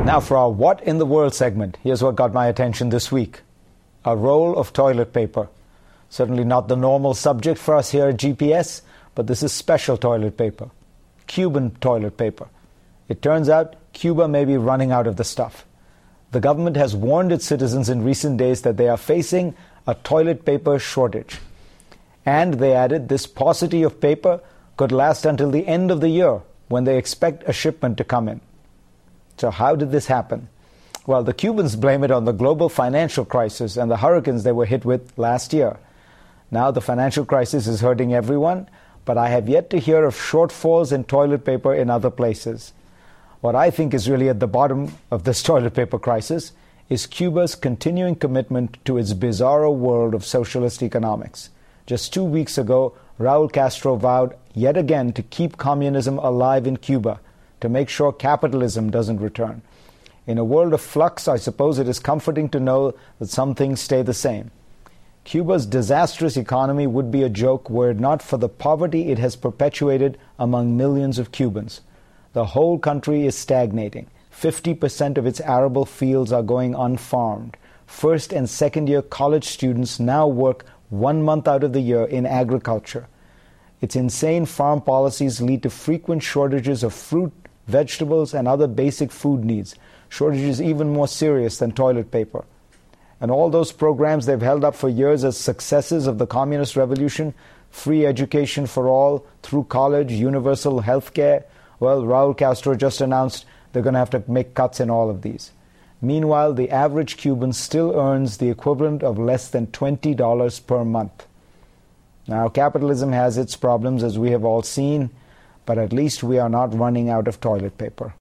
Now for our What in the World segment, here's what got my attention this week. A roll of toilet paper. Certainly not the normal subject for us here at GPS, but this is special toilet paper. Cuban toilet paper. It turns out Cuba may be running out of the stuff. The government has warned its citizens in recent days that they are facing a toilet paper shortage. And they added this paucity of paper could last until the end of the year, when they expect a shipment to come in. So how did this happen? Well, the Cubans blame it on the global financial crisis and the hurricanes they were hit with last year. Now the financial crisis is hurting everyone, but I have yet to hear of shortfalls in toilet paper in other places. What I think is really at the bottom of this toilet paper crisis is Cuba's continuing commitment to its bizarro world of socialist economics. Just 2 weeks ago, Raul Castro vowed yet again to keep communism alive in Cuba, to make sure capitalism doesn't return. In a world of flux, I suppose it is comforting to know that some things stay the same. Cuba's disastrous economy would be a joke were it not for the poverty it has perpetuated among millions of Cubans. The whole country is stagnating. 50% of its arable fields are going unfarmed. First and second year college students now work 1 month out of the year in agriculture. Its insane farm policies lead to frequent shortages of fruit, vegetables, and other basic food needs, shortages even more serious than toilet paper. And all those programs they've held up for years as successes of the communist revolution, free education for all, through college, universal health care, well, Raul Castro just announced they're going to have to make cuts in all of these. Meanwhile, the average Cuban still earns the equivalent of less than $20 per month. Now, capitalism has its problems, as we have all seen, but at least we are not running out of toilet paper.